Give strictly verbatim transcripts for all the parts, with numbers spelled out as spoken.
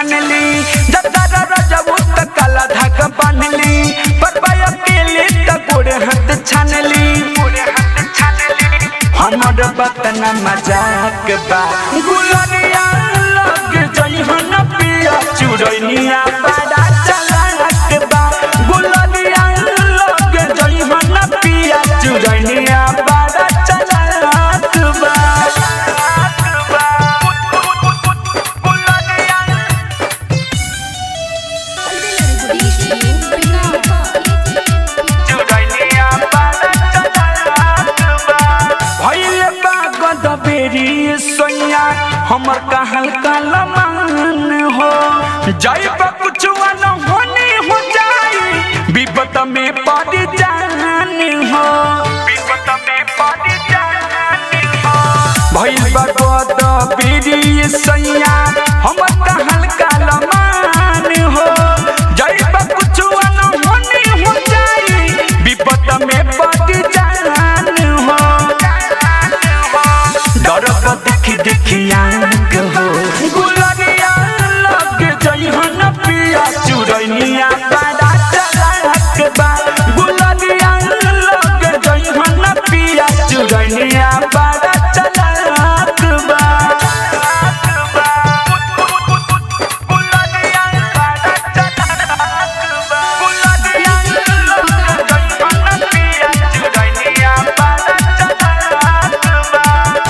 छानली जतारा रजबू त काला धागा बांधली परबाय अकेले त गोड़ हाथ छानली हमर बतन मजाक बा गुलरिया लग जइहन पिया चुरैनिया बड़ा चलाक बा गुलरिया लग जइहन पिया चुरैनिया बड़ा चलाक बा सोनिया हमर कहल कलमान हो जाइब कुछ न होनी हो जाई विपत में पड़ जान हो विपत में पड़ जान हो भइल बगद बेरी सोनिया हमर कहल कलमान हो जाइब कुछ न होनी हो जाई विपत में पड़ जान हो देखी देखी आंख हो गुलरिया लग जइहन पिया चुरैनिया बड़ा चलाक बा गुलरिया लग जइहन पिया चुरैनिया बड़ा चलाक बा गुलरिया बड़ा चलाक बा गुलरिया लग जइहन पिया चुरैनिया बड़ा चलाक बा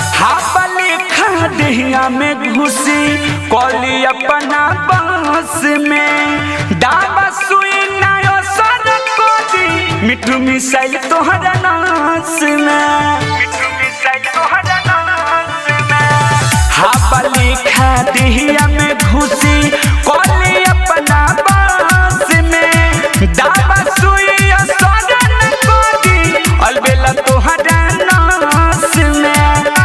देहिया में घुसी कली अपना बांस में डाबा सुई नायो सर कोदी मिठू मिसाइल तोहरा नास में मिठू मिसाइल तोहरा नास में हाबा लिखा देहिया में घुसी कली अपना बांस में डाबा सुई सर कोदी अलबेला तोहरा नास में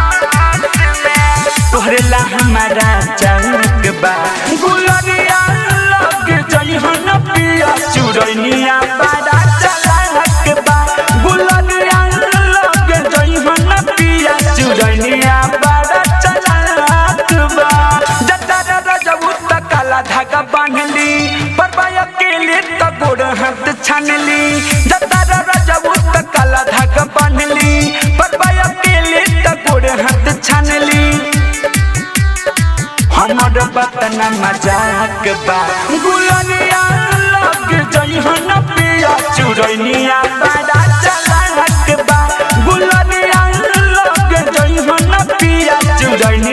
तोहरे ला हमारा चमक बा गुलरिया लग जइहन पिया चुरैनिया बड़ा चलाक बा गुलरिया लग जइहन पिया चुरैनिया बड़ा चलाक बा जतारा रजबू त काला धागा बांधली परबाय अकेले त गोड़ हाथ छानली जतारा रजबू त काला धागा बांधली परबाय अकेले त गोड़ हाथ छानली हमर बतन मजाक बा गुलरिया लग जइहन पिया चुरैनिया बड़ा चलाक बा गुलरिया लग जइहन पिया चुरैनिया